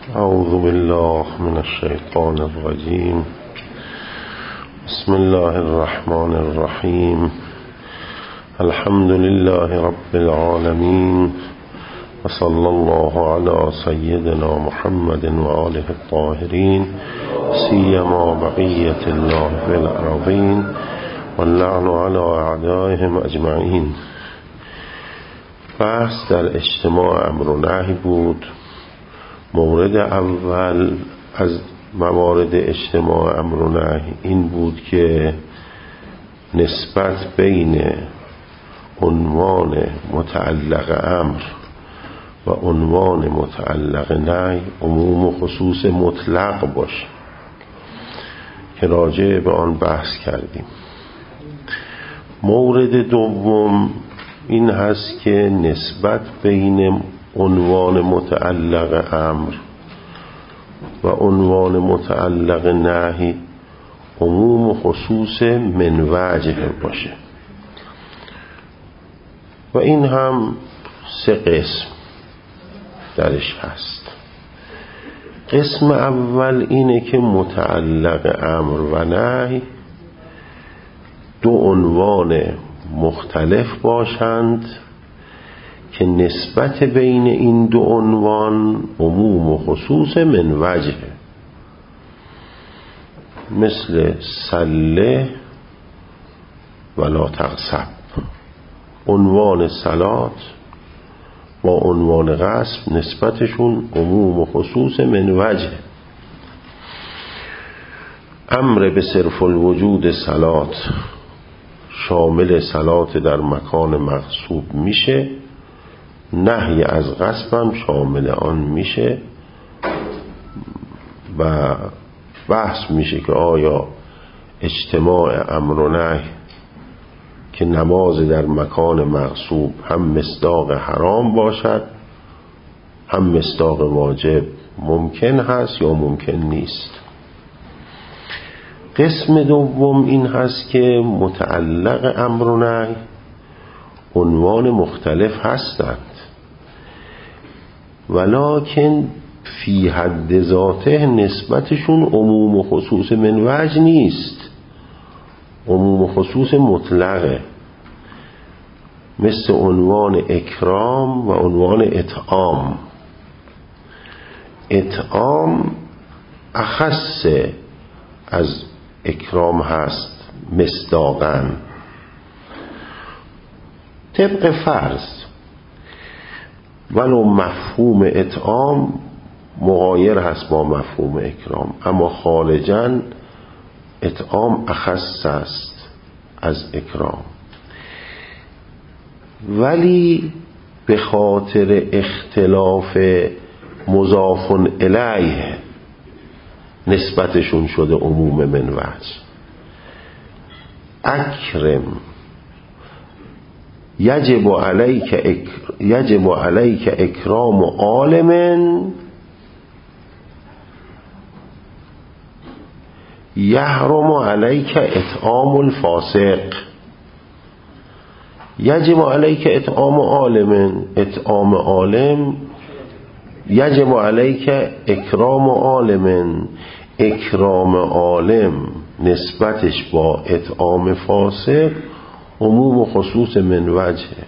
اعوذ بالله من الشیطان الرجیم. بسم الله الرحمن الرحیم. الحمد لله رب العالمین و صلی الله علی سیدنا محمد و آله الطاهرین سیما بقیة الله فی الارضین واللعن علی اعدائهم اجمعین. بحث در اجتماع امر و نهی بود. مورد اول از موارد اجتماع امر و نهی این بود که نسبت بین عنوان متعلق امر و عنوان متعلق نهی عموم و خصوص مطلق باشه که راجع به آن بحث کردیم. مورد دوم این هست که نسبت بین عنوان متعلق امر و عنوان متعلق نهی عموم و خصوص من وجه باشه و این هم 3 قسم درش هست. قسم اول اینه که متعلق امر و نهی 2 عنوان مختلف باشند که نسبت بین این 2 عنوان عموم و خصوص من وجه، مثل صله ولا تغصب. عنوان صلات با عنوان غصب نسبتشون عموم و خصوص من وجه. امر به صرف الوجود صلات شامل صلات در مکان مغصوب میشه، نهی از غصب هم شامل آن میشه و بحث میشه که آیا اجتماع امر و نهی که نماز در مکان مغصوب هم مصداق حرام باشد هم مصداق واجب ممکن هست یا ممکن نیست. قسم دوم این هست که متعلق امر و نهی عنوان مختلف هستند ولکن فی حد ذاته نسبتشون عموم و خصوص من وجه نیست، عموم و خصوص مطلقه، مثل عنوان اکرام و عنوان اطعام. اطعام اخص از اکرام هست مصداقاً. طبق فرض ولو مفهوم اطعام مغایر هست با مفهوم اکرام، اما خارجاً اطعام اخص است از اکرام، ولی به خاطر اختلاف مضاف الیه نسبتشون شده عموم من وجه. اکرم یجب علیک اکرام عالم یحرم علیک اطعام الفاسق. یجب علیک اطعام عالم، اطعام عالم، یجب علیک اکرام عالم، اکرام عالم نسبتش با اطعام فاسق عموم و خصوص من وجه،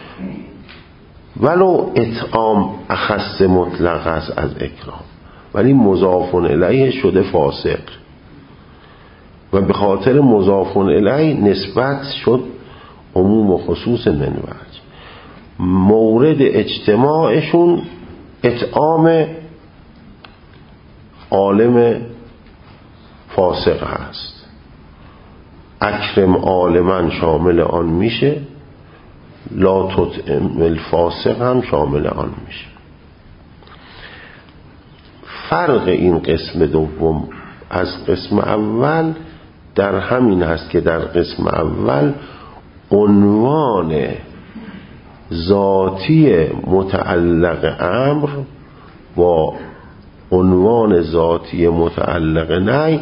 ولو اطعام اخص مطلق است از اکرام ولی مضاف الیه شده فاسق و به خاطر مضاف الیه نسبت شد عموم و خصوص من وجه. مورد اجتماعشون اطعام عالم فاسق هست. اکرم عالمن شامل آن میشه، لا تطعم الفاسق هم شامل آن میشه. فرق این قسم دوم از قسم اول در همین هست که در قسم اول عنوان ذاتی متعلق امر با عنوان ذاتی متعلق نهی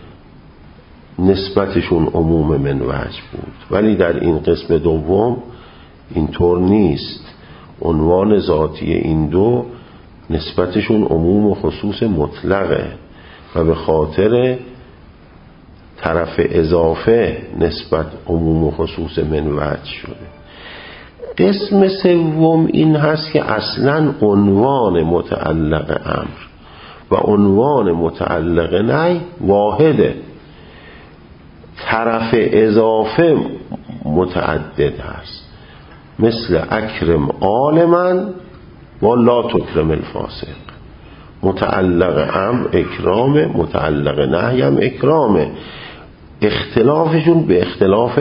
نسبتشون عموم من وجه بود، ولی در این قسم دوم اینطور نیست. عنوان ذاتی این 2 نسبتشون عموم و خصوص مطلقه و به خاطر طرف اضافه نسبت عموم و خصوص من وجه شده. قسم سوم این هست که اصلا عنوان متعلق امر و عنوان متعلق نهی واحده، طرف اضافه متعدد هست، مثل اکرم عالما و لا تکرم الفاسق. متعلق امر اکرام، متعلق نهی هم اکرامه، اختلافشون به اختلاف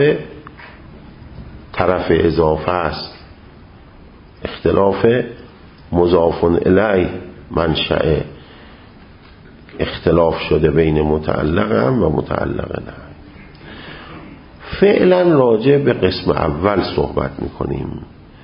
طرف اضافه است، اختلاف مضاف الیه منشأ اختلاف شده بین متعلق امر و متعلق نهی. فعلا راجع به قسم اول صحبت میکنیم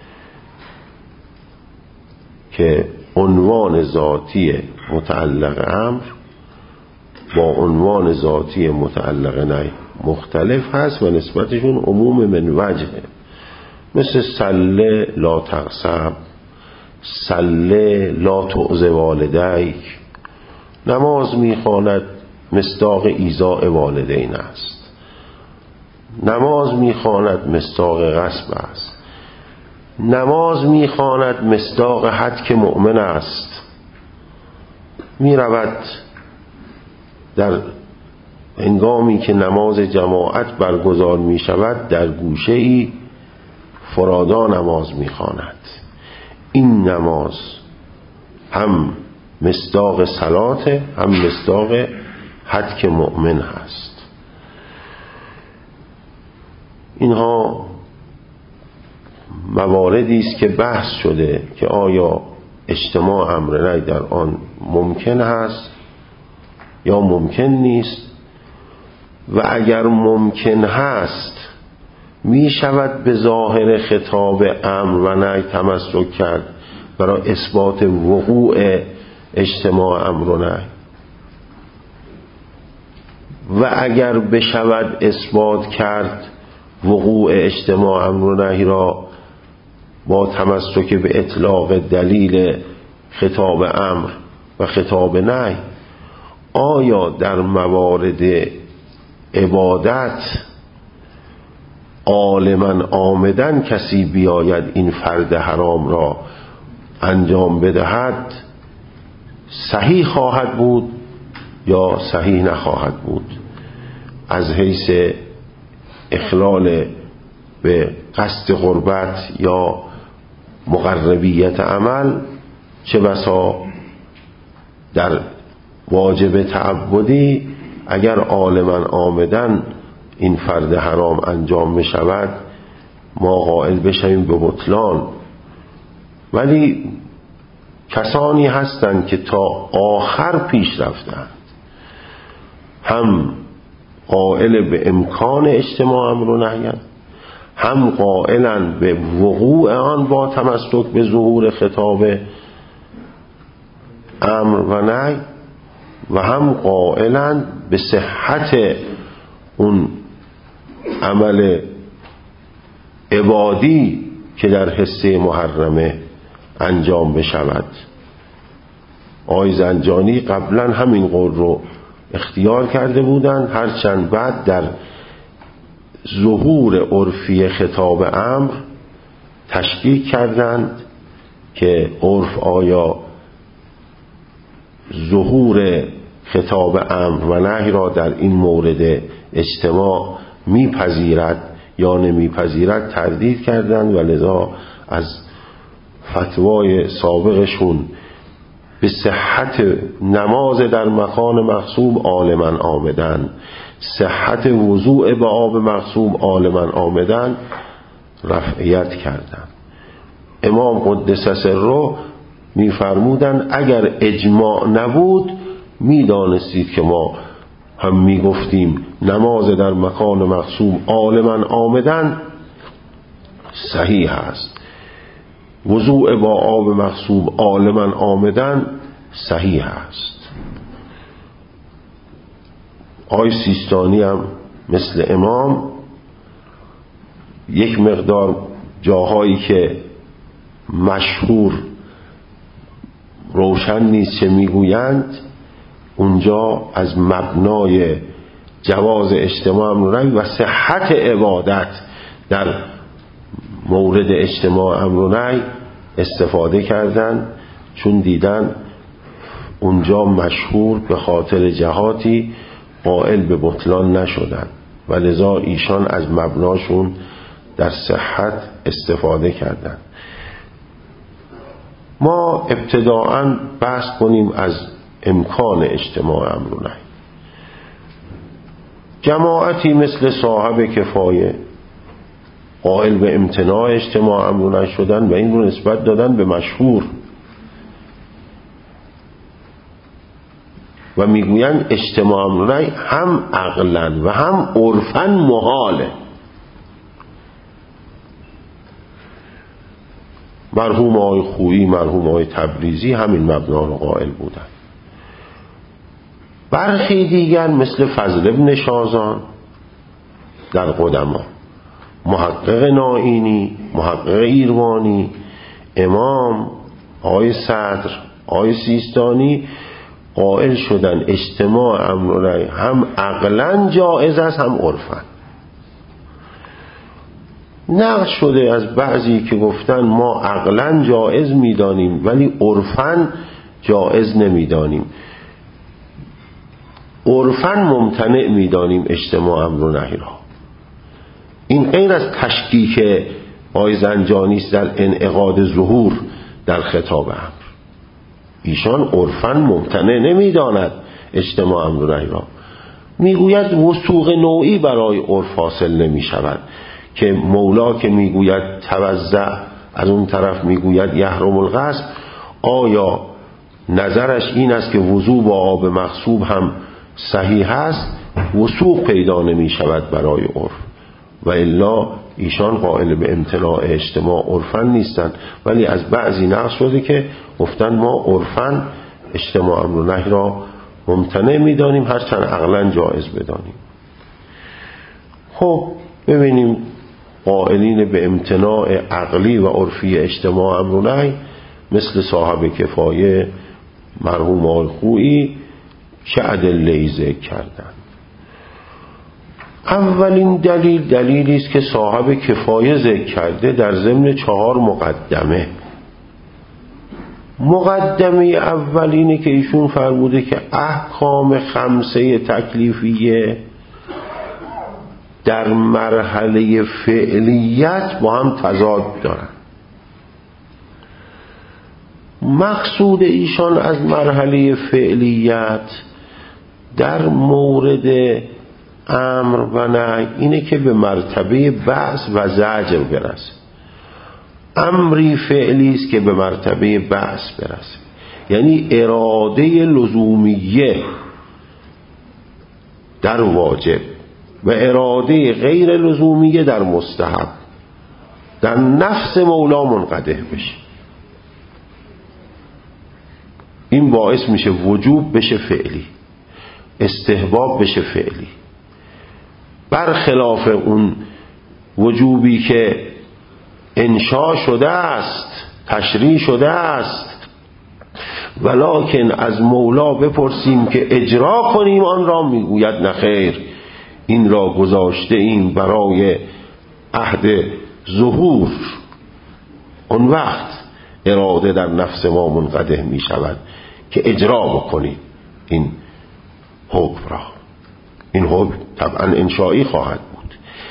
که عنوان ذاتی متعلق امر با عنوان ذاتی متعلق نهی مختلف هست و نسبتشون عموم من وجهه، مثل سله لا تغضب، سله لا تعظ والدیک. نماز میخواند مصداق ایذاء والدین است، نماز میخواند مصداق غصب است، نماز میخواند مصداق هتک مؤمن است. میرود در هنگامی که نماز جماعت برگزار می شود در گوشه ای فرادا نماز می خواند. این نماز هم مصداق صلات هم مصداق هتک مؤمن هست. اینها مواردی است که بحث شده که آیا اجتماع امر نهی در آن ممکن هست یا ممکن نیست، و اگر ممکن هست می شود به ظاهر خطاب امر و نهی تمسک کرد برای اثبات وقوع اجتماع امر و نهی، و اگر بشود اثبات کرد وقوع اجتماع امر و نهی را با تمسک به اطلاق دلیل خطاب امر و خطاب نهی، آیا در موارد عبادت عالما آمدن کسی بیاید این فرد حرام را انجام بدهد صحیح خواهد بود یا صحیح نخواهد بود؟ از حیث اخلال به قصد قربت یا مقربیت عمل، چه بسا در واجب تعبدی اگر عالما آمدن این فرد حرام انجام می شود ما قائل بشیم به بطلان. ولی کسانی هستند که تا آخر پیش رفتند، هم قائل به امکان اجتماع امر و نهی، هم قائلند به وقوع آن با تمسک به ظهور خطاب امر و نهی، و هم قائلند به صحت اون عمل عبادی که در حصه محرمه انجام بشود. آقای زنجانی قبلا همین قول رو اختیار کرده بودند، هرچند بعد در ظهور عرفی خطاب امر تشکیک کردند که عرف آیا ظهور خطاب امر و نهی را در این مورد اجتماع میپذیرد یا نمیپذیرد تردید کردند، و لذا از فتوای سابقشون به صحت نماز در مکان مغصوب عالما آمدن، صحت وضوء به آب مغصوب عالما آمدن رفعیت کردند. امام قدس سره میفرمودند اگر اجماع نبود میدانستید که ما هم میگفتیم نماز در مکان مغصوب عالما آمدن صحیح است، وضوء با آب مغصوب عالما آمدن صحیح است. آقای سیستانی هم مثل امام یک مقدار جاهایی که مشهور روشن نیست چه میگویند، اونجا از مبنای جواز اجتماع امر و نهی و صحت عبادت در مورد اجتماع امر و نهی استفاده کردن، چون دیدن اونجا مشهور به خاطر جهاتی قائل به بطلان نشدن و لذا ایشان از مبناشون در صحت استفاده کردن. ما ابتداءً بحث کنیم از امکان اجتماع امر و نهی. جماعتی مثل صاحب کفایه قائل به امتناع اجتماع امر و نهی شدن و این رو نسبت دادن به مشهور و میگویند اجتماع امر و نهی هم عقلاً و هم عرفاً محاله. مرحوم آقای خویی، مرحوم آقای تبریزی همین مبنا رو قائل بودن. برخی دیگر مثل فضل ابن شازان در قدما، محقق نائینی، محقق ایروانی، امام آقای صدر، آقای سیستانی قائل شدن اجتماع امر و نهی هم عقلاً جائز است هم عرفاً. نقل شده از بعضی که گفتن ما عقلاً جائز میدانیم ولی عرفاً جائز نمیدانیم، عرفاً ممتنع میدانیم اجتماع امر و نهی را. این غیر از تشکیک آقای زنجانی است در انعقاد ظهور در خطاب امر. ایشان عرفاً ممتنع نمیداند اجتماع امر و نهی را، میگوید وثوق نوعی برای عرف حاصل نمی شود که مولا که میگوید توزع، از اون طرف میگوید یحرم الغسل، آیا نظرش این است که وضو با آب مغصوب هم صحیح است؟ وثوق پیدا نمی شود برای عرف و الا ایشان قائل به امتناع اجتماع عرفاً نیستند، ولی از بعضی نقل شده که گفتن ما عرفاً اجتماع امر و نهی را ممتنع میدانیم هرچند عقلاً جائز بدانیم. خب ببینیم قائلین به امتناع عقلی و عرفی اجتماع امر و نهی مثل صاحب کفایه، مرحوم آقای خویی چه ادله‌ای ذکر کردند. اولین دلیلی است که صاحب کفایه ذکر کرده در ضمن 4 مقدمه. مقدمه اولینه که ایشون فرموده که احکام 5 تکلیفیه در مرحله فعلیت با هم تضاد دارن. مقصود ایشان از مرحله فعلیت در مورد امر و نهی اینه که به مرتبه بعث و زجر برسه. امری فعلی است که به مرتبه بعث برسه، یعنی اراده لزومیه در واجب و اراده غیر لزومیه در مستحب در نفس مولا منقدح بشه. این باعث میشه وجوب بشه فعلی، استحباب بشه فعلی، برخلاف اون وجوبی که انشاء شده است، تشریع شده است، ولکن از مولا بپرسیم که اجرا کنیم آن را، میگوید نخیر، این را گذاشته ایم برای عهد ظهور، اون وقت اراده در نفس ما منقدح می شود که اجرا بکنیم این حکم را. این حکم طبعا انشایی خواهد بود،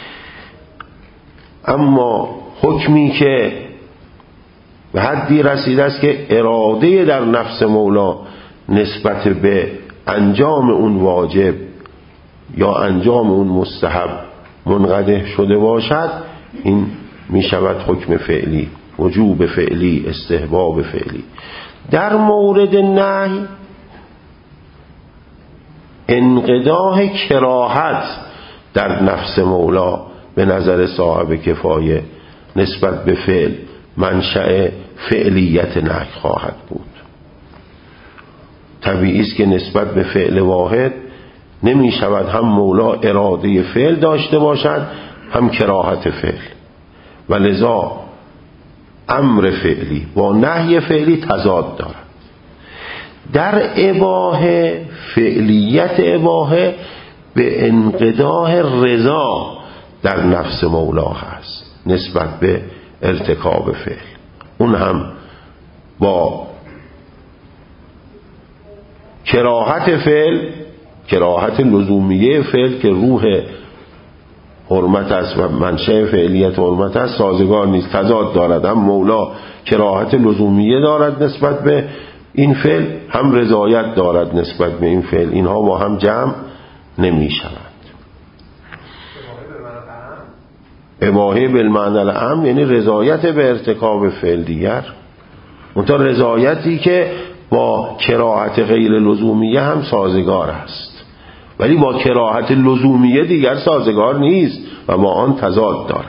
اما حکمی که به حدی رسیده است که اراده در نفس مولا نسبت به انجام اون واجب یا انجام اون مستحب منقدح شده باشد، این می شود حکم فعلی، وجوب فعلی، استحباب فعلی. در مورد نهی انقداح کراهت در نفس مولا به نظر صاحب کفایه نسبت به فعل منشأ فعلیت نهی خواهد بود. طبیعی است که نسبت به فعل واحد نمی شود هم مولا اراده فعل داشته باشد هم کراهت فعل، و لذا امر فعلی با نهی فعلی تضاد دارد. در اباحه فعلیت اباحه به انقضاء رضا در نفس مولا هست نسبت به ارتکاب فعل. اون هم با کراهت فعل، کراهت لزومیه فعل که روح حرمت است و منشأ فعلیت حرمت است سازگار نیست، تضاد دارد. هم مولا کراهت لزومیه دارد نسبت به این فعل، هم رضایت دارد نسبت به این فعل. اینها با هم جمع نمی شوند. اباحه بالمعنی العام یعنی رضایت به ارتکاب فعل دیگر، منتها رضایتی که با کراهت غیر لزومیه هم سازگار است، ولی با کراهت لزومیه دیگر سازگار نیست و با آن تضاد دارد.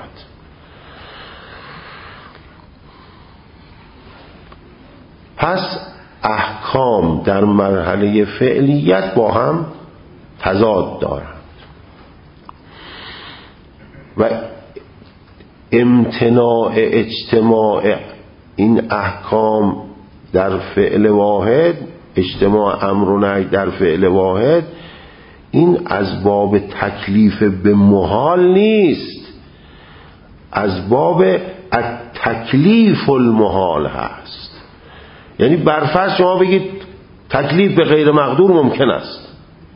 پس احکام در مرحله فعلیت با هم تضاد دارند و امتناع اجتماع این احکام در فعل واحد، اجتماع امر و نهی در فعل واحد، این از باب تکلیف به محال نیست، از باب التکلیف المحال هست. یعنی برفرض شما بگید تکلیف به غیر مقدور ممکن است،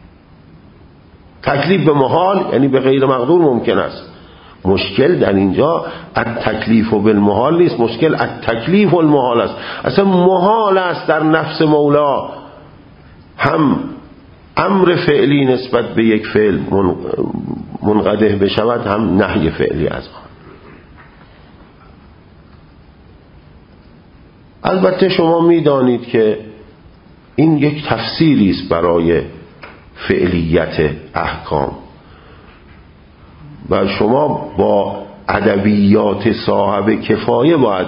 تکلیف به محال یعنی به غیر مقدور ممکن است. مشکل در اینجا التکلیف بالمحال نیست، مشکل التکلیف المحال است. اصلا محال است در نفس مولا هم امر فعلی نسبت به یک فعل منقدح بشود، هم نهی فعلی از آن. البته شما میدانید که این یک تفسیری است برای فعلیت احکام و شما با ادبیات صاحب کفایه باید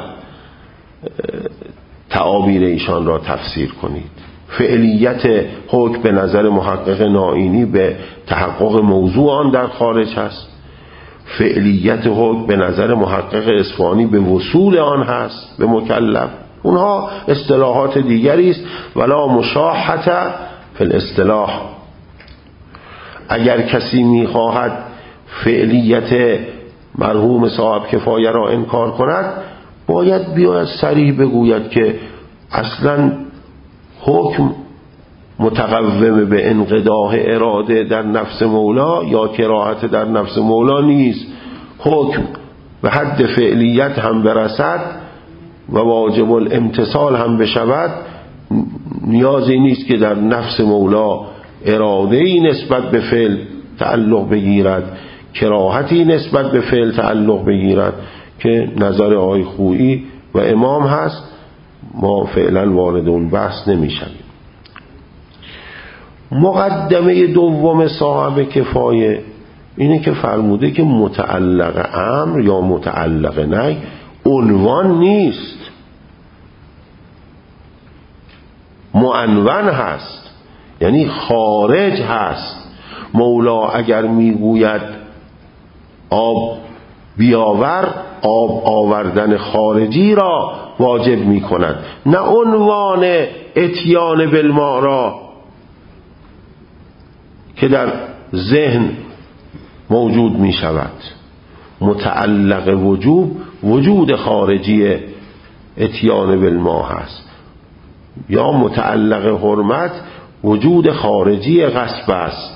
تعابیر ایشان را تفسیر کنید. فعلیت حکم به نظر محقق نائینی به تحقق موضوع آن در خارج هست، فعلیت حکم به نظر محقق اصفهانی به وصول آن هست به مکلف. اونها اصطلاحات دیگری است، ولا مشاحة فی الاصطلاح. اگر کسی میخواهد فعلیت مرحوم صاحب کفایه را انکار کند، باید بیاید صریح بگوید که اصلا حکم متقوم به انقضاء اراده در نفس مولا یا کراهت در نفس مولا نیست. حکم به حد فعلیت هم برسد و واجب الامتثال هم بشود، نیازی نیست که در نفس مولا اراده‌ای نسبت به فعل تعلق بگیرد، کراهتی نسبت به فعل تعلق بگیرد که نظر آقای خویی و امام هست. ما فعلا وارد اون بحث نمیشیم. مقدمه دوم صاحب کفایه اینه که فرموده که متعلق امر یا متعلق نهی عنوان نیست، معنون هست، یعنی خارج هست. مولا اگر میگوید آب بیاور، آب آوردن خارجی را واجب می کند، نه عنوان اتیان بالماء را که در ذهن موجود می شود. متعلق وجوب وجود خارجی اتیان بالماء هست، یا متعلق حرمت وجود خارجی غصب است.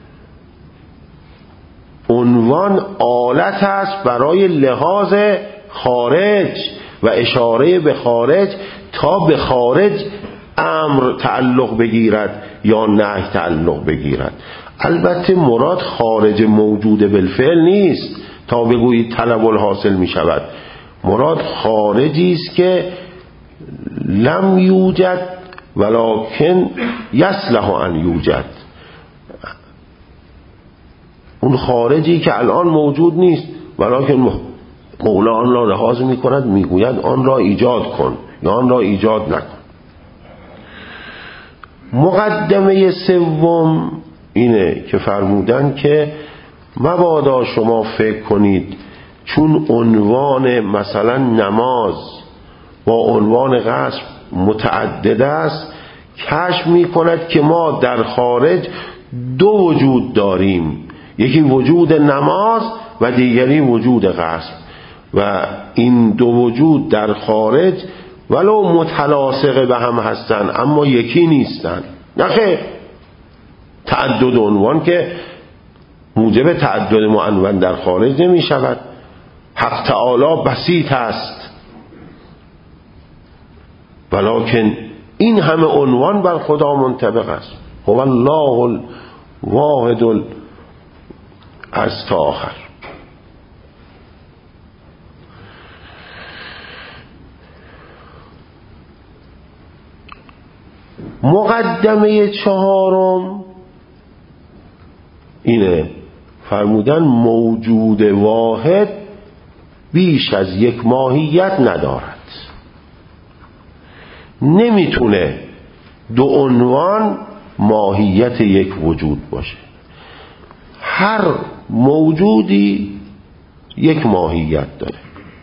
عنوان آلت است برای لحاظ خارج و اشاره به خارج تا به خارج امر تعلق بگیرد یا نهی تعلق بگیرد. البته مراد خارج موجود بالفعل نیست تا بگویید طلب الحاصل می شود. مراد خارجی است که لم یوجد ولکن یصلح ان یوجد، اون خارجی که الان موجود نیست ولکن مولا آن را لحاظ می کند، می گوید آن را ایجاد کن یا آن را ایجاد نکن. مقدمه سوم اینه که فرمودن که مبادا شما فکر کنید چون عنوان مثلا نماز با عنوان غسل متعدد است کشف میکند که ما در خارج دو وجود داریم، یکی وجود نماز و دیگری وجود غصب، و این دو وجود در خارج ولو متلاصق به هم هستن اما یکی نیستن. نخیر، تعدد عنوان که موجب تعدد معنون در خارج نمی شود. حق تعالی بسیط است، ولکن این همه عنوان بر خدا منطبق است. هو الله الواحد از تا آخر. مقدمه چهارم اینه، فرمودن موجود واحد بیش از یک ماهیت ندارد. نمیتونه دو عنوان ماهیت یک وجود باشه. هر موجودی یک ماهیت داره.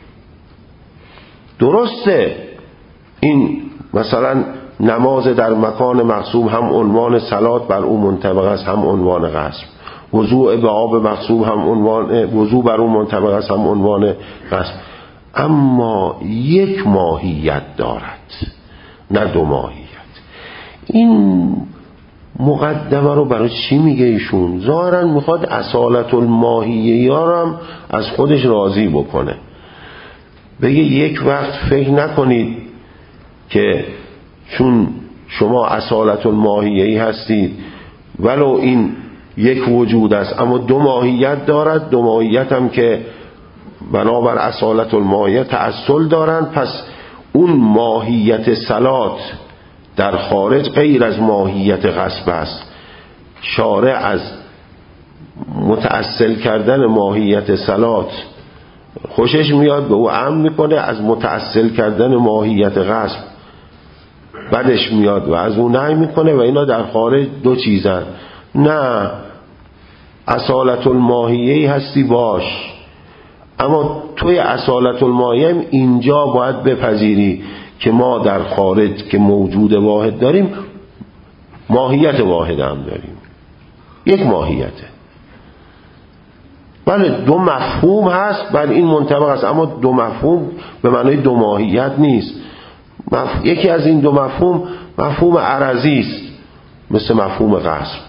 درسته این مثلا نماز در مکان مغصوب هم عنوان صلات بر او منطبق است، هم عنوان غصب. وضوء به آب مغصوب هم عنوان وضوء بر او منطبق است، هم عنوان غصب. اما یک ماهیت دارد، نه دو ماهیت. این مقدمه رو برای چی میگه ایشون؟ ظاهرا میخواد اصالت الماهیه ها هم از خودش راضی بکنه. بگه یک وقت فکر نکنید که چون شما اصالت الماهیه‌ای هستید ولو این یک وجود است اما دو ماهیت دارد، دو ماهیت هم که بنابر اصالت الماهیه تعسل دارند، پس اون ماهیت صلات در خارج غیر از ماهیت غصب است. شارع از متأصل کردن ماهیت صلات خوشش میاد، به او امر میکنه، از متأصل کردن ماهیت غصب بدش میاد و از اون نهی میکنه و اینا در خارج دو چیزن. نه، اصالت الماهیه‌ای هستی باش، اما توی اصالت الماهیه اینجا باید بپذیری که ما در خارج که موجود واحد داریم ماهیت واحد هم داریم، یک ماهیته. بله دو مفهوم هست، بله این منطبق است، اما دو مفهوم به معنای دو ماهیت نیست. یکی از این دو مفهوم مفهوم عرضی است، مثل مفهوم غصب.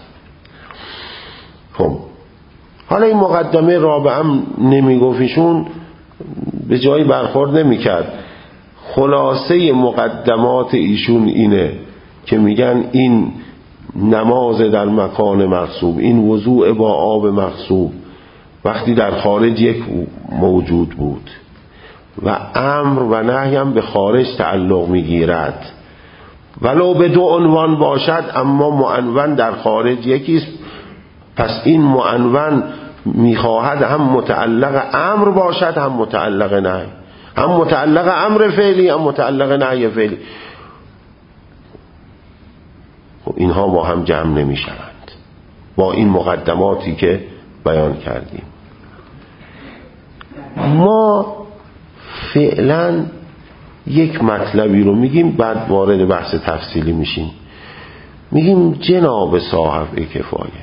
خب حالا این مقدمه رابعه هم نمیگفت، ایشون به جایی برخورد نمیکرد. خلاصه مقدمات ایشون اینه که میگن این نماز در مکان مغصوب، این وضوء با آب مغصوب وقتی در خارج یک موجود بود و امر و نهی هم به خارج تعلق میگیرد، ولو به دو عنوان باشد اما معنون در خارج یکیست. پس این معنون میخواهد هم متعلق امر باشد هم متعلق نهی، هم متعلق امر فعلی هم متعلق نهی فعلی. خب اینها با هم جمع نمیشوند با این مقدماتی که بیان کردیم. ما فعلا یک مطلبی رو میگیم، بعد وارد بحث تفصیلی میشیم. میگیم جناب صاحب کفایه،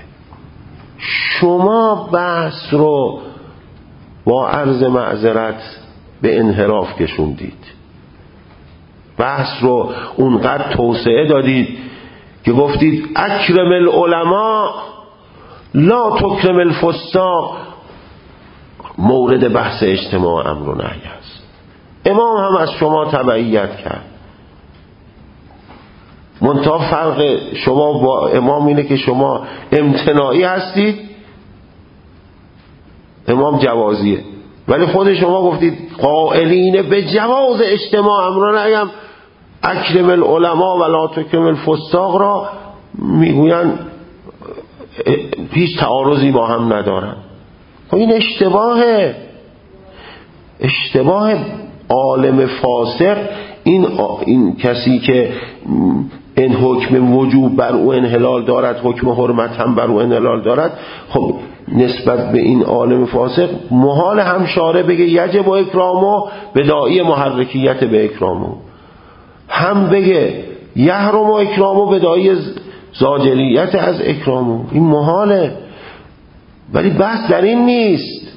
شما بحث رو با عرض معذرت به انحراف کشوندید، بحث رو اونقدر توسعه دادید که گفتید اکرم العلماء لا تکرم الفساق. مورد بحث اجتماع امر و نهی است. امام هم از شما تبعیت کرد، منتها فرق شما با امام اینه که شما امتناعی هستید، امام جوازیه. ولی خود شما گفتید قائلین به جواز اجتماع امر و نهی هم اکرم العلماء ولا تکرم الفساق را میگوین هیچ تعارضی با هم ندارن. خب این اشتباه عالم فاسق. این کسی که این حکم وجوب بر او انحلال دارد، حکم حرمت هم بر او انحلال دارد، خب نسبت به این عالم فاسق محال هم شارع بگه یجب اکرامه به داعی محرکیت به اکرامه، هم بگه یحرم اکرامو بدایی زاجریت از اکرامو، این محاله. ولی بحث در این نیست.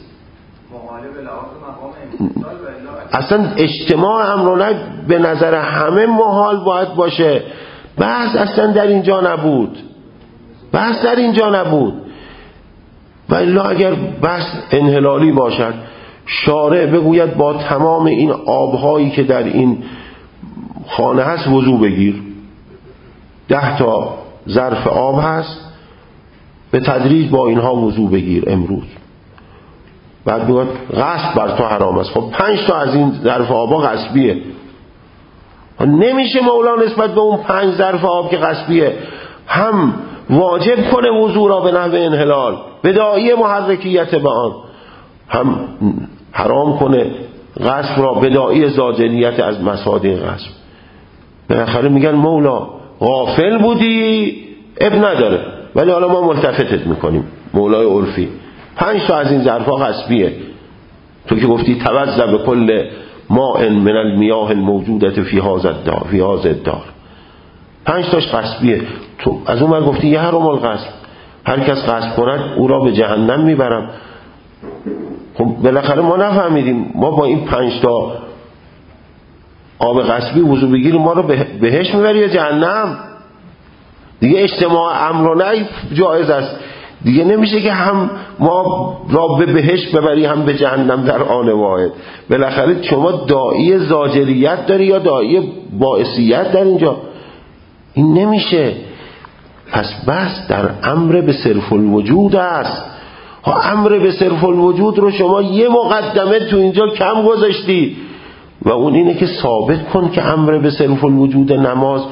اصلا اجتماع امر و نهی به نظر همه محال باید باشه. بحث اصلا در اینجا نبود. بحث در اینجا نبود. ولی اگر بحث انحلالی باشد، شارع بگوید با تمام این آبهایی که در این خانه هست وضو بگیر، 10 تا ظرف آب هست، به تدریج با اینها وضو بگیر امروز. بعد بگوید غصب بر تو حرام است. خب 5 تا از این ظرف آبا غصبیه. نمیشه مولا نسبت به اون 5 ظرف آب که غصبیه هم واجب کنه وضو را به نحو انحلال بداعی محرکیت به آن، هم حرام کنه غصب را بداعی زاجریت از مصادیق غصب. بالاخره میگن مولا غافل بودی، اب نداره، ولی حالا ما ملتفتت میکنیم. مولای عرفی 5 تا از این ظرفا غصبیه. تو که گفتی توضأ به کل ماء من المیاه الموجودة فی هذا الدار، 5 تاش غصبیه. تو از اون ور گفتی یحرم الغصب، هر کس غصب کند او را به جهنم میبرم. خب بالاخره ما نفهمیدیم ما با این 5 تا آب غصبی وضو بگیریم ما رو بهشت میبری یا جهنم؟ دیگه اجتماع امر و نهی جایز است. دیگه نمیشه که هم ما را به بهشت ببری هم به جهنم در آن واحد. بالاخره شما داعی زاجریت داری یا داعی باعثیت در اینجا؟ این نمیشه. پس بس در امر به صرف الوجود است. امر به صرف الوجود رو شما یه مقدمه تو اینجا کم گذاشتی و اون اینه که ثابت کن که امر به صرف الوجود نماز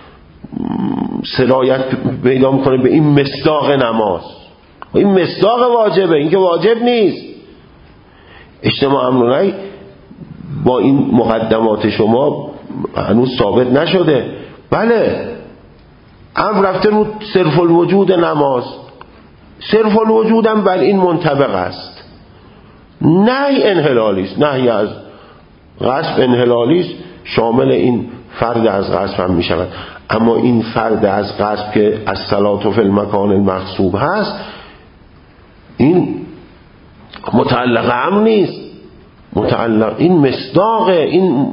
سرایت پیدا میکنه به این مصداق نماز. این مصداق واجبه، این که واجب نیست. اجتماع امر و نهی با این مقدمات شما هنوز ثابت نشده. بله امر رفته رو صرف الوجود نماز، صرف الوجود هم بر این منطبق است. نهی انحلالی است، نهی از غصب انحلالی است، شامل این فرد از غصب هم می شود. اما این فرد از غصب که از صلات فی المکان المغصوب هست، این متعلق هم نیست، متعلق این مصداق، این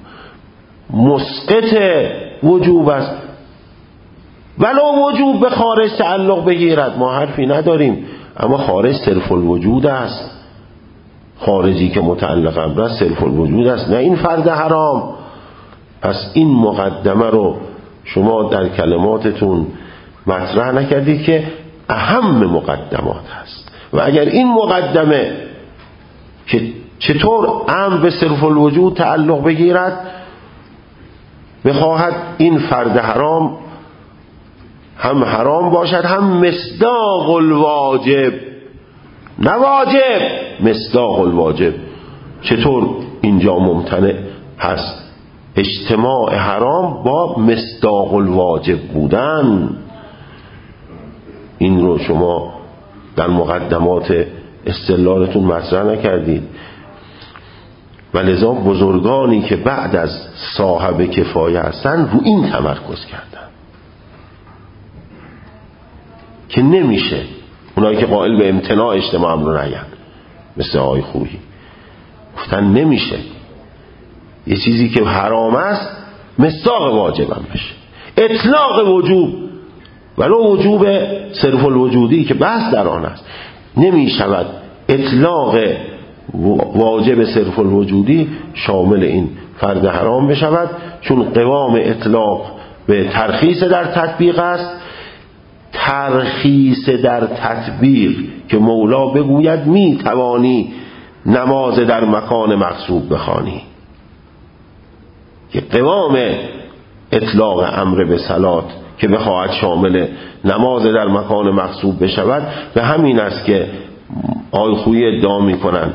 مسقط وجوب است. ولو وجوب به خارج تعلق بگیرد ما حرفی نداریم، اما خارج صرف الوجود است. خارجی که متعلق امر است صرف الوجود است، نه این فرد حرام. پس این مقدمه رو شما در کلماتتون مطرح نکردید که اهم مقدمات هست. و اگر این مقدمه که چطور امر به صرف الوجود تعلق بگیرد بخواهد این فرد حرام هم حرام باشد هم مصداق الواجب، نه واجب، مصداق الواجب، چطور اینجا ممتنع هست اجتماع حرام با مصداق الواجب بودن؟ این رو شما در مقدمات استدلالتون مطرح نکردید. و لذا بزرگانی که بعد از صاحب کفایه هستن رو این تمرکز کردن که نمیشه. اونایی که قائل به امتناع اجتماع امر و نهی مثل آقای خویی گفتن نمیشه یه چیزی که حرام است مصداق واجب هم بشه. اطلاق وجوب ولو وجوب صرف الوجودی که بحث در آن است نمی شود اطلاق واجب صرف الوجودی شامل این فرد حرام بشود، چون قوام اطلاق به ترخیص در تطبیق است. ترخیص در تطبیق که مولا بگوید می توانی نماز در مکان مغصوب بخوانی، که قوام اطلاق امر به صلات که بخواهد شامل نماز در مکان مغصوب بشود و همین است که آقای خویی ادعا می کنند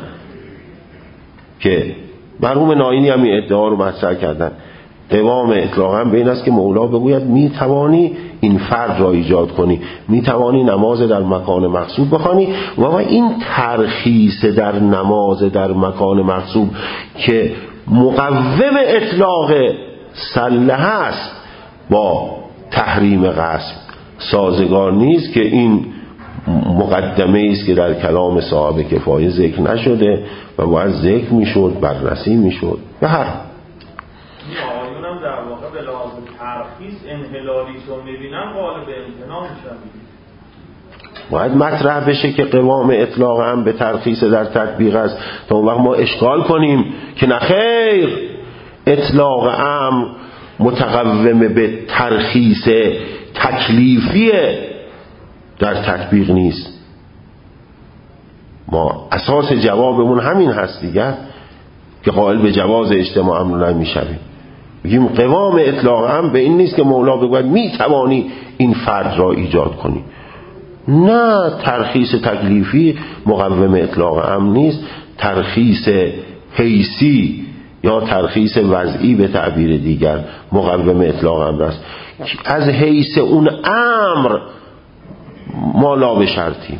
که مرحوم ناینی هم این ادعا رو مطرح کردن. قوام اطلاق هم به این است که مولا بگوید می توانی این فرد را ایجاد کنی، می توانی نماز در مکان مغصوب بخوانی. و این ترخیص در نماز در مکان مغصوب که مقوم اطلاق سله هست با تحریم غصب سازگار نیست که این مقدمه است که در کلام صاحب کفایه ذکر نشده و باید ذکر میشد، بررسی میشد. به هر آقایون هم در واقع به لحاظ ترخیص انحلالی رو میبینن غالب امتناع میشن. باید مطرح بشه که قوام اطلاق هم به ترخیص در تطبیق است تا اون وقت ما اشکال کنیم که نخیر، اطلاق امر متقوم به ترخیص تکلیفی در تطبیق نیست. ما اساس جوابمون همین هست دیگر که قائل به جواز اجتماع امر نمیشویم. بگیم قوام اطلاق امر به این نیست که مولا بگوید میتوانی این فرد را ایجاد کنی. نه، ترخیص تکلیفی مقوم اطلاق امر نیست، ترخیص حیثی یا ترخیص وضعی به تعبیر دیگر مقوم اطلاق امر است. از حیث اون امر ما لا به شرطیم.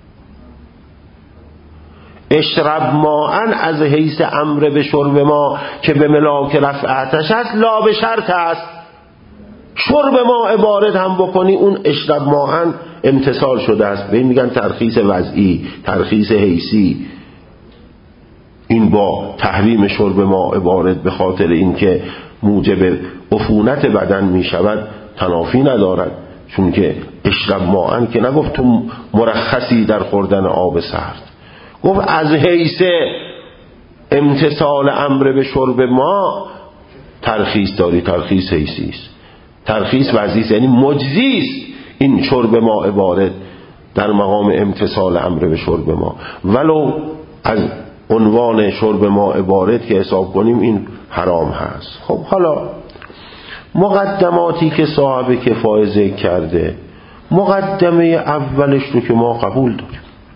اشرب ماءن از حیث امر به شرب ما که به ملاک رفع آتش است، لا به شرط است. شرب ما عبارت هم بکنی اون اشرب ماءن امتصال شده است. به این میگن ترخیص وضعی، ترخیص حیثی. این با تحریم شرب ما عبارت به خاطر اینکه موجب عفونت بدن میشود تنافی ندارد، چون که اشرب ماءن که نگفت تو مرخصی در خوردن آب سرد، گفت از حیث امتصال امر به شرب ما ترخیص داری. ترخیص حیثی است، ترخیص وضعی است، یعنی مجزی است این شرب ما عبارت در مقام امتصال امر به شرب ما، ولو از عنوان شرب ما عبارت که حساب کنیم این حرام هست. خب حالا مقدماتی که صاحب کفایه ذکر کرده، مقدمه اولش رو که ما قبول داریم،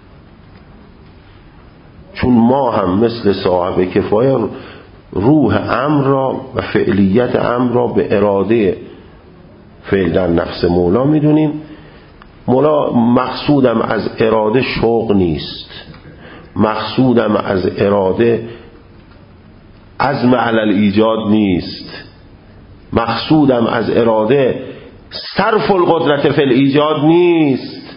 چون ما هم مثل صاحب کفایه روح امر را و فعلیت امر را به اراده فعل در نفس مولا میدونیم. مولا مقصودم از اراده شوق نیست، مقصودم از اراده عزم علی الایجاد نیست، مقصودم از اراده صرف القدرت فی الایجاد نیست.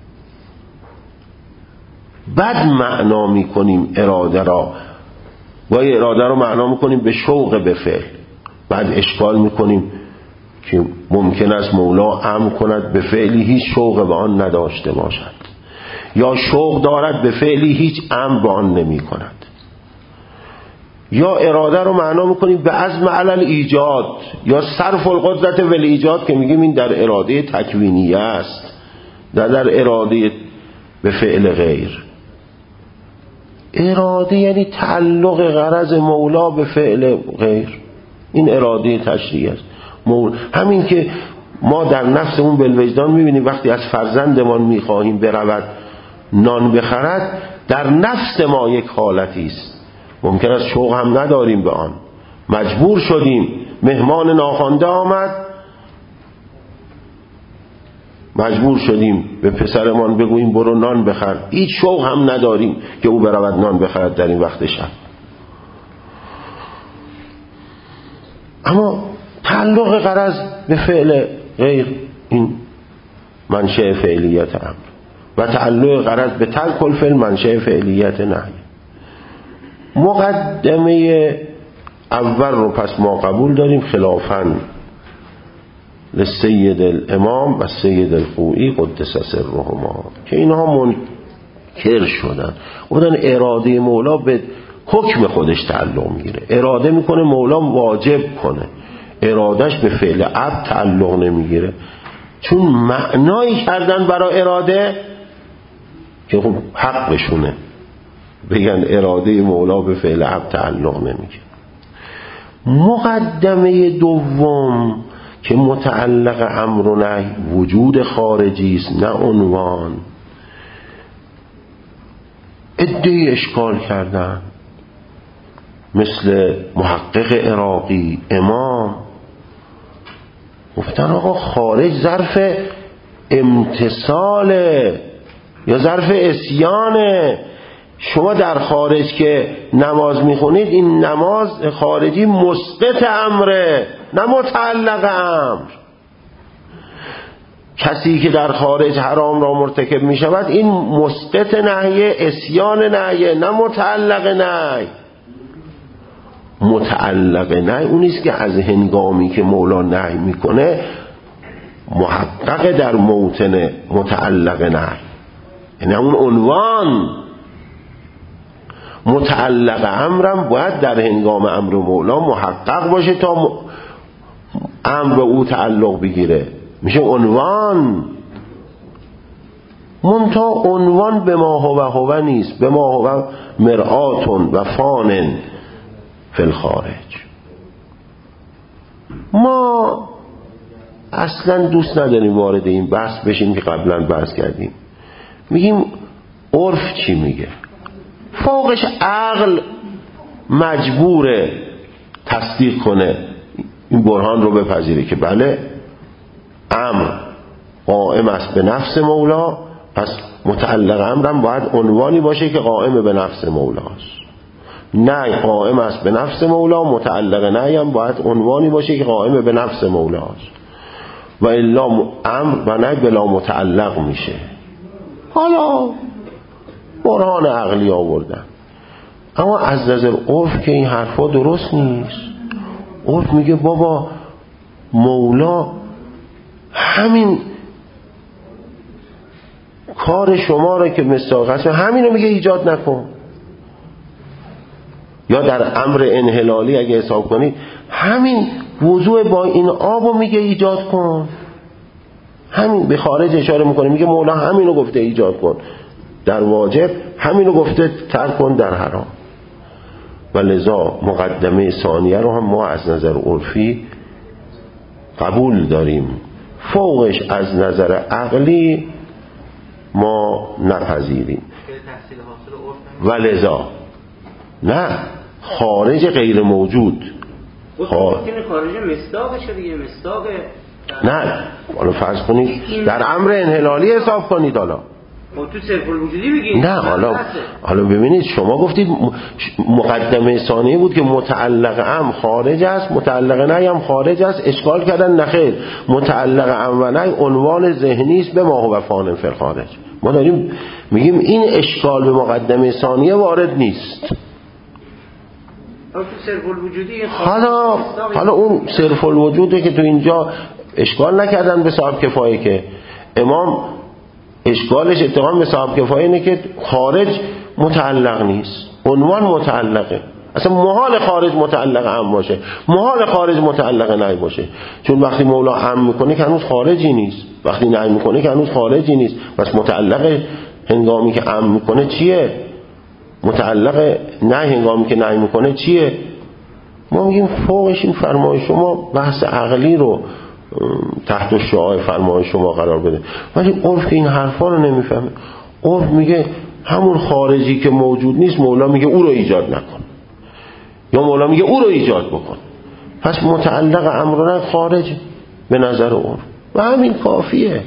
بد معنا میکنیم اراده را، و اراده را معنا میکنیم به شوق به فعل. بعد اشکال میکنیم که ممکن است مولا امر کند به فعلی هیچ شوق به آن نداشته باشد، یا شوق دارد به فعلی هیچ امر به آن نمی کند. یا اراده رو معنا میکنیم به عزم علی الایجاد یا صرف القدرت و الایجاد که میگیم این در اراده تکوینیه است، در اراده به فعل غیر. اراده یعنی تعلق غرض مولا به فعل غیر، این اراده تشریعی است. همین که ما در نفسمون بالوجدان میبینیم وقتی از فرزندمان میخواهیم برود نان بخرد، در نفس ما یک حالتی است، ممکن است شوق هم نداریم به آن، مجبور شدیم، مهمان ناخوانده آمد، مجبور شدیم به پسرمان بگوییم برو نان بخر، هیچ شوق هم نداریم که او برود نان بخرد در این وقت شب. اما تعلق غرض به فعل غیر این منشأ فعلیت امر، و تعلق غرض به ترک الفعل منشأ فعلیت نهی. مقدمه اول رو پس ما قبول داریم، خلافاً لسید الامام و سید الخوئی قدس سرهما، که اینها منکر شدن، بودن اراده مولا به حکم خودش تعلق میگیره، اراده میکنه مولا واجب کنه، ارادش به فعل عبد تعلق نمیگیره، چون معنایی کردن برای اراده که خب حقشونه بگن اراده مولا به فعل عبد تعلق نمیگیره. مقدمه دوم که متعلق امر و نهی وجود خارجی است نه عنوان، عده‌ای اشکال کردن مثل محقق عراقی، امام، گفتن آقا خارج ظرف امتصاله یا ظرف عصیانه. شما در خارج که نماز میخونید این نماز خارجی مسقط امره نه متعلق امر. کسی که در خارج حرام را مرتکب می شود این مسقط نهی، اسیان نهی، نه متعلق نهی. متعلق نهی اونیست که از هنگامی که مولا نهی میکنه محقق در موطن متعلق نهی، یعنی اون عنوان. متعلق امرم باید در هنگام امر مولا محقق باشه تا امر به او تعلق بگیره، میشه عنوان. منتها عنوان به ما هو نیست، به ما هو مرآتون و فانن فی الخارج. ما اصلا دوست نداریم وارد این بحث بشیم که قبلا بحث کردیم. میگیم عرف چی میگه، فوقش عقل مجبوره تصدیق کنه، این برهان رو بپذیره که بله امر قائم است به نفس مولا، پس متعلق امرم باید عنوانی باشه که قائم به نفس مولاست. نه قائم است به نفس مولا، متعلق نهی هم باید عنوانی باشه که قائم به نفس مولاست، و الا امر و نهی بلا متعلق میشه. حالا برهان عقلی آوردن، اما از نظر عرف که این حرفا درست نیست. عرف میگه بابا مولا همین کار شما را که مستاق هست همین رو میگه ایجاد نکن. یا در امر انحلالی اگه حساب کنید همین وضوع با این آب رو میگه ایجاد کن، همین به خارج اشاره میکنه، میگه مولا همین رو گفته ایجاد کن در واجب، همین رو گفته ترک کن در حرام. و لذا مقدمه ثانیه رو هم ما از نظر عرفی قبول داریم، فوقش از نظر عقلی ما نپذیریم. و لذا نه خارج غیر موجود، خارج مصداقشه دیگه، مصداق نه. حالا فرض کنید در امر انحلالی حساب کنید، حالا تو صرف الوجودی بگید. نه حالا ببینید شما گفتید مقدمه ثانیه بود که متعلق امر خارج است، متعلق نهی هم خارج است. اشکال کردن نخیر، متعلق امر و نهی عنوان ذهنی است به ما هو فان فی الخارج. ما داریم میگیم این اشکال به مقدمه ثانیه وارد نیست. تو صرف الوجودی حالا اون صرف الوجوده که تو اینجا اشکال نکردن به صاحب کفایه، که امام اشکالش اتهام به صاحب کفایه اینه که خارج متعلق نیست، عنوان متعلقه. اصلا محال خارج متعلق امر باشه، محال خارج متعلق نهی باشه، چون وقتی مولا امر میکنه که هنوز خارجی نیست، وقتی نهی میکنه که هنوز خارجی نیست. پس متعلق هنگامی که امر میکنه چیه؟ متعلق نهی هنگامی که نهی میکنه چیه؟ ما میگیم فوقش این فرمای شما بحث عقلی رو تحت شعاع فرمان شما قرار بده، ولی عرف این حرفا رو نمیفهمه. عرف میگه همون خارجی که موجود نیست مولا میگه او رو ایجاد نکن، یا مولا میگه او رو ایجاد بکن. پس متعلق امرونه خارج به نظر عرف و همین کافیه.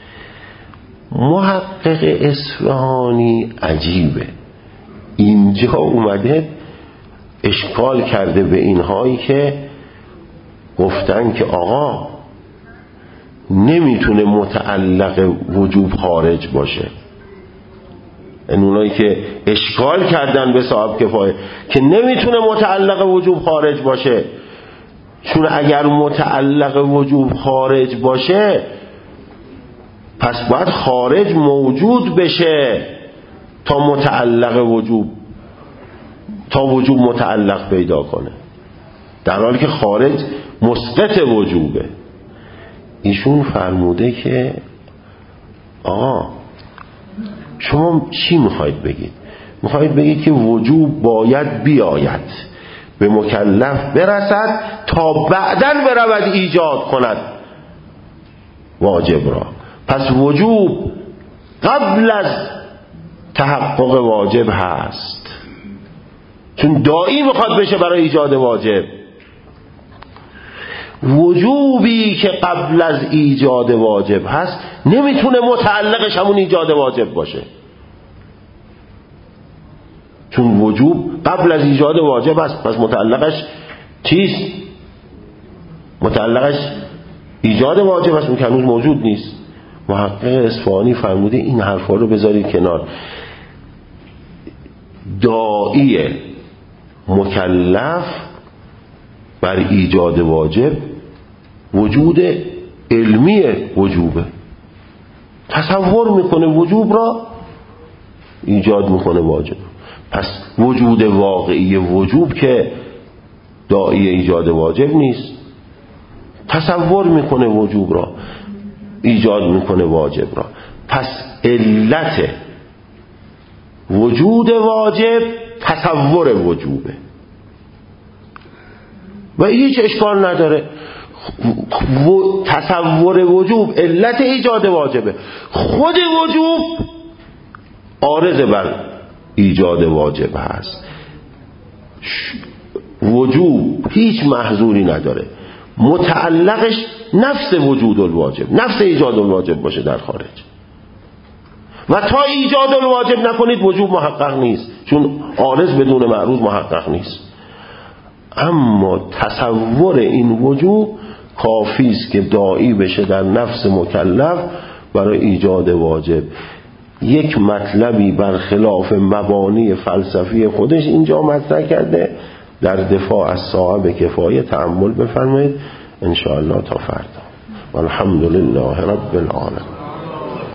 محقق اصفهانی عجیبه، اینجا اومده اشکال کرده به اینهایی که گفتن که آقا نمیتونه متعلق وجوب خارج باشه. این اونایی که اشکال کردن به صاحب کفایه که نمیتونه متعلق وجوب خارج باشه، چون اگر متعلق وجوب خارج باشه پس باید خارج موجود بشه تا وجوب متعلق پیدا کنه، در حالی که خارج مسقط وجوبه. ایشون فرموده که آقا شما چی میخواید بگید؟ میخواید بگید که وجوب باید بیاید به مکلف برسد تا بعداً برود ایجاد کند واجب را. پس وجوب قبل از تحقق واجب هست، چون داعی میخواد بشه برای ایجاد واجب. وجوبی که قبل از ایجاد واجب هست نمیتونه متعلقش همون ایجاد واجب باشه، چون وجوب قبل از ایجاد واجب هست. پس متعلقش چیست؟ متعلقش ایجاد واجب هست، اون که هنوز موجود نیست. محقق اصفهانی فرموده این حرفا رو بذارید کنار. داعی مکلف بر ایجاد واجب وجود علمی وجوبه، تصور میکنه وجوب را، ایجاد میکنه واجب. پس وجود واقعی وجوب که داعی ایجاد واجب نیست، تصور میکنه وجوب را، ایجاد میکنه واجب را. پس علت وجود واجب تصور وجوبه و هیچ اشکال نداره. تصور وجوب علت ایجاد واجبه، خود وجوب عارض بر ایجاد واجب هست. وجوب هیچ محظوری نداره، متعلقش نفس وجود الواجب، نفس ایجاد الواجب باشه در خارج. و تا ایجاد الواجب نکنید وجوب محقق نیست، چون عارض بدون معروض محقق نیست. اما تصور این وجوب کافی است که داعی بشه در نفس مکلف برای ایجاد واجب. یک مطلبی برخلاف مبانی فلسفی خودش اینجا مطرح کرده. در دفاع از صاحب کفایه تأمل بفرمایید ان شاء الله تا فردا. والحمد لله رب العالمین.